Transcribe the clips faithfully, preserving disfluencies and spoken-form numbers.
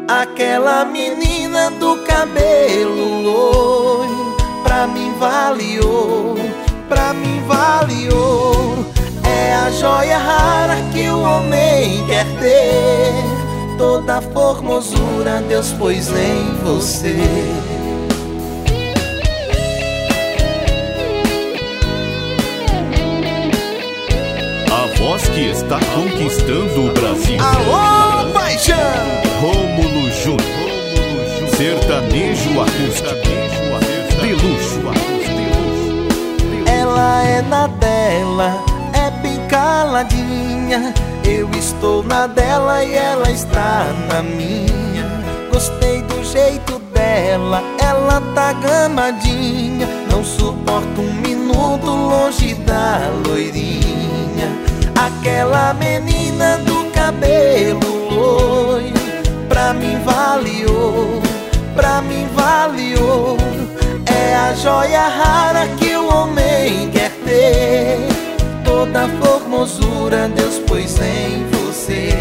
Aquela menina do cabelo loiro, pra mim vale ouro, pra mim vale ouro. É a joia rara que o homem quer ter. Toda a formosura Deus pôs em você. A voz que está conquistando o Brasil. Alô, paixão! Rômulo Júnior, sertanejo acústico de luxo. Ela é na dela, é bem caladinha. Eu estou na dela e ela está na minha. Gostei do jeito dela, ela tá gamadinha. Não suporto um minuto longe da loirinha. Aquela menina do cabelo loiro, pra mim vale ouro, pra mim vale ouro. É a joia rara que o homem quer ter. Toda a formosura Deus pôs em você.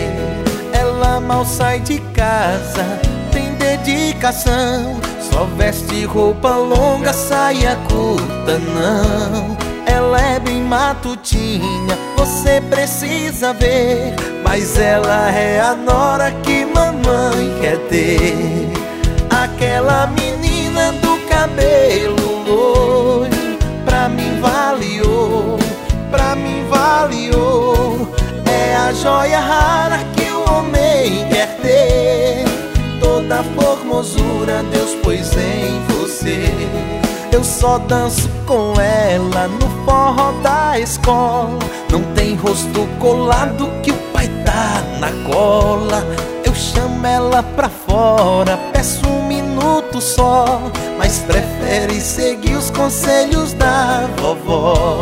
Ela mal sai de casa, tem dedicação. Só veste roupa longa, saia curta não. Ela é bem matutinha, você precisa ver. Mas ela é a nora que mamãe quer ter. Aquela menina do cabelo loiro, pra mim vale ouro, pra mim vale ouro. É a joia rara que o homem quer ter. Toda a formosura Deus pôs em você. Eu só danço com ela no forró da escola. Não tem rosto colado que o pai tá na cola. Eu chamo ela pra fora, peço um minuto só, mas prefere seguir os conselhos da vovó.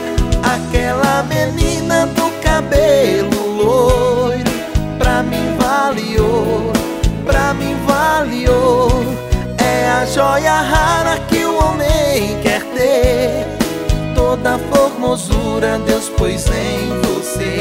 Aquela menina do cabelo loiro, pra mim vale ouro, pra mim vale ouro. É a joia rara que o homem quer ter. Toda a formosura Deus pôs em você.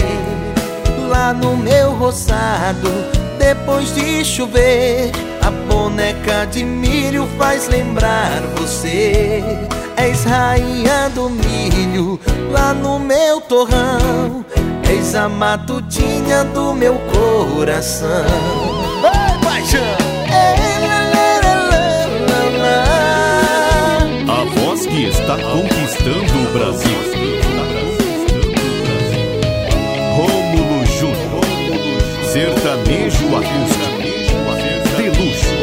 Lá no meu roçado, depois de chover, a boneca de milho faz lembrar você. És rainha do milho, lá no meu torrão. És a matutinha do meu coração. Vai, paixão! A voz que está conquistando o Brasil. Rômulo Júnior, sertanejo acústico de luxo.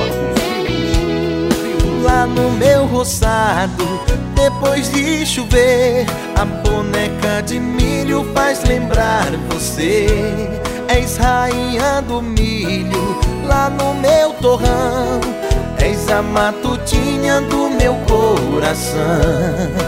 Lá no meu roçado, depois de chover, a boneca de milho faz lembrar você. És rainha do milho, lá no meu torrão. És a matutinha do meu coração.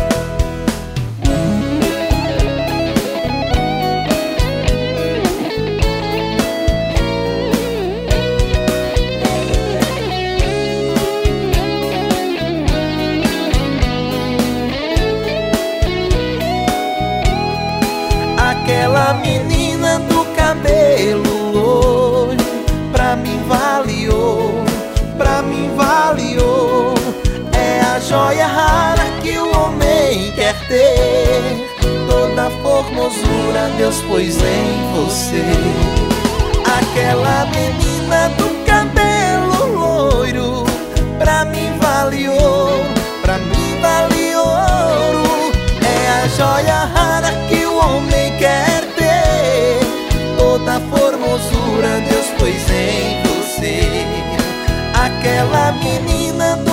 Aquela menina do cabelo loiro, pra mim vale ouro, pra mim vale ouro. É a joia rara que o homem quer ter. Toda a formosura Deus pôs em você. Aquela menina do cabelo loiro, pra mim vale ouro, pra mim vale ouro. É a joia rara que o homem quer ter. Toda a formosura Deus pôs em você. Aquela menina